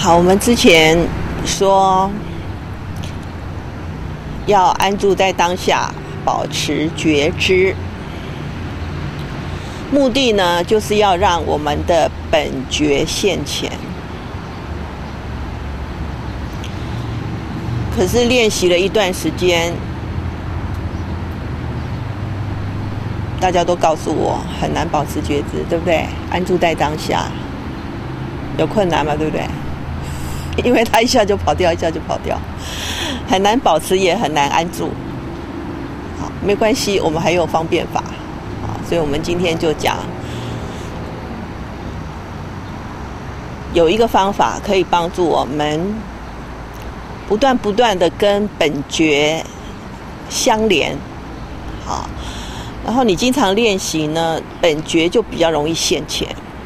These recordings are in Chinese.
好，我们之前说要安住在当下，保持觉知，目的呢，就是要让我们的本觉现前。可是练习了一段时间，大家都告诉我很难保持觉知，对不对？安住在当下有困难嘛，对不对？因为他一下就跑掉，一下就跑掉，很难保持，也很难安住。好，没关系，我们还有方便法。好，所以我们今天就讲有一个方法可以帮助我们不断的跟本觉相连。好，然后你经常练习呢，本觉就比较容易现前。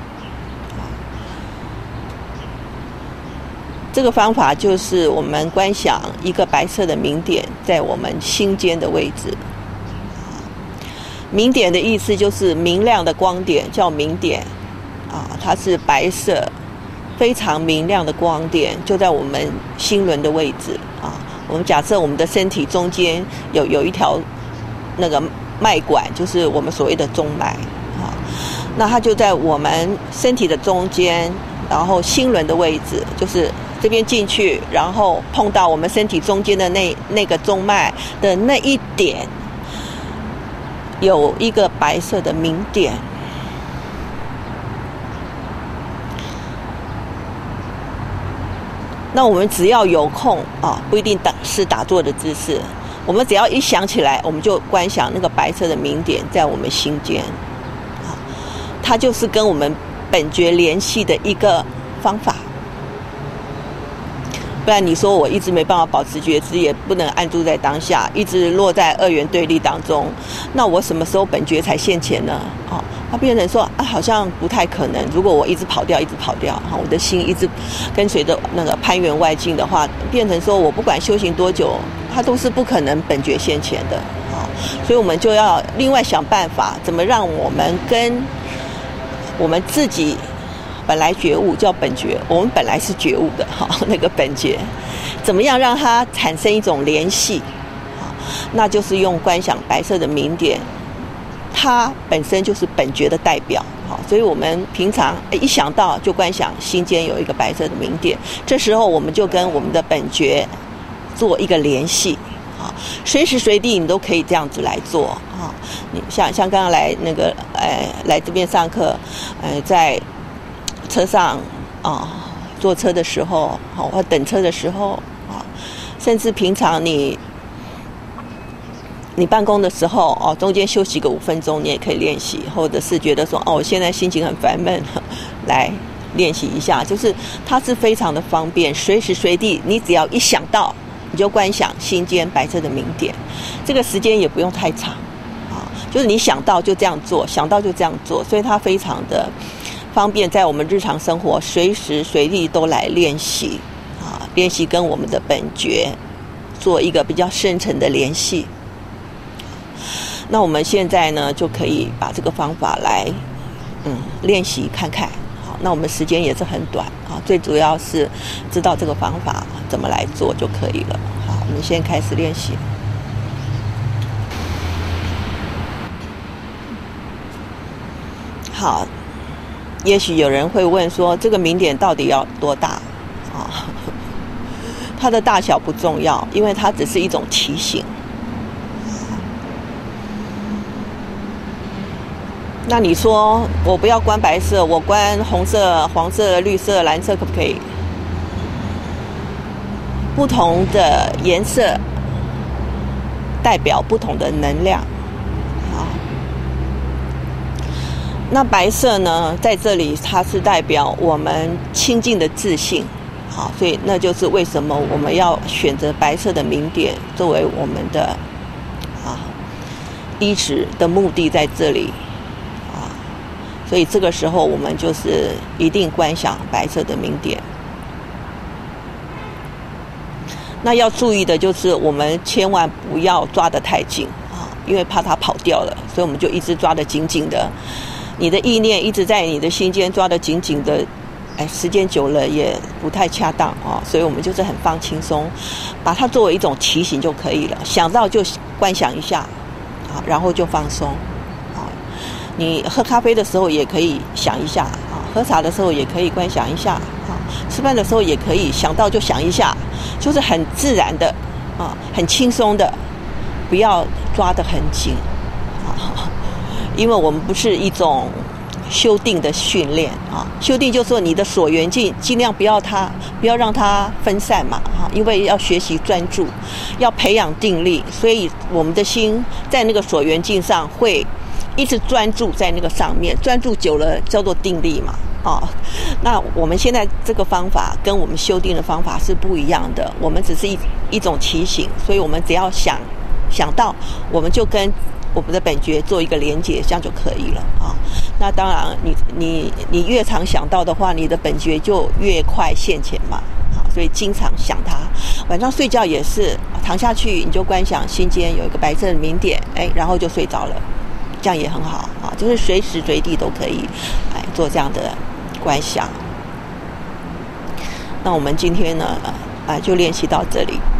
这个方法就是我们观想一个白色的明点在我们心间的位置。明点的意思就是明亮的光点，叫明点它是白色非常明亮的光点，就在我们心轮的位置。我们假设我们的身体中间有一条那个脉管，就是我们所谓的中脉。那它就在我们身体的中间，然后心轮的位置，就是这边进去，然后碰到我们身体中间的那个中脉的那一点，有一个白色的明点。那我们只要有空不一定是打坐的姿势，我们只要一想起来，我们就观想那个白色的明点在我们心间。它就是跟我们本觉联系的一个方法。不然你说我一直没办法保持觉知，也不能安住在当下，一直落在二元对立当中，那我什么时候本觉才现前呢？它变成说好像不太可能。如果我一直跑掉，我的心一直跟随着那个攀缘外境的话，变成说我不管修行多久，它都是不可能本觉现前的。所以我们就要另外想办法，怎么让我们跟我们自己本来觉悟叫本觉，我们本来是觉悟的那个本觉，怎么样让它产生一种联系？那就是用观想白色的明点，它本身就是本觉的代表。所以我们平常一想到就观想心间有一个白色的明点，这时候我们就跟我们的本觉做一个联系。随时随地你都可以这样子来做。你像刚刚来来这边上课，在车上坐车的时候或等车的时候甚至平常你办公的时候中间休息个5分钟，你也可以练习，或者是觉得说我现在心情很烦闷，来练习一下。就是它是非常的方便，随时随地你只要一想到，你就观想心间白色的明点，这个时间也不用太长就是你想到就这样做，想到就这样做，所以它非常的方便，在我们日常生活随时随地都来练习练习跟我们的本觉做一个比较深层的联系。那我们现在呢就可以把这个方法来练习看看。好，那我们时间也是很短最主要是知道这个方法怎么来做就可以了。好，我们先开始练习。好，也许有人会问说，这个明点到底要多大它的大小不重要，因为它只是一种提醒。那你说我不要关白色，我关红色、黄色、绿色、蓝色可不可以？不同的颜色代表不同的能量。那白色呢，在这里它是代表我们清净的自信。所以那就是为什么我们要选择白色的明点作为我们的依止的目的在这里。所以这个时候我们就是一定观想白色的明点。那要注意的就是我们千万不要抓得太紧因为怕它跑掉了，所以我们就一直抓得紧紧的。你的意念一直在你的心间抓得紧紧的， 时间久了也不太恰当啊，所以我们就是很放轻松，把它作为一种提醒就可以了。想到就观想一下啊，然后就放松啊。你喝咖啡的时候也可以想一下啊，喝茶的时候也可以观想一下啊，吃饭的时候也可以想到就想一下，就是很自然的啊，很轻松的，不要抓得很紧啊，因为我们不是一种修定的训练啊，修定就是说你的所缘境尽量不要让它分散嘛哈，因为要学习专注，要培养定力，所以我们的心在那个所缘境上会一直专注在那个上面，专注久了叫做定力嘛啊。那我们现在这个方法跟我们修定的方法是不一样的，我们只是一种提醒，所以我们只要想到，我们就跟我们的本觉做一个连结，这样就可以了啊。那当然你越常想到的话，你的本觉就越快现前嘛啊。所以经常想它，晚上睡觉也是躺下去你就观想心间有一个白色的明点，然后就睡着了，这样也很好啊。就是随时随地都可以做这样的观想。那我们今天呢就练习到这里。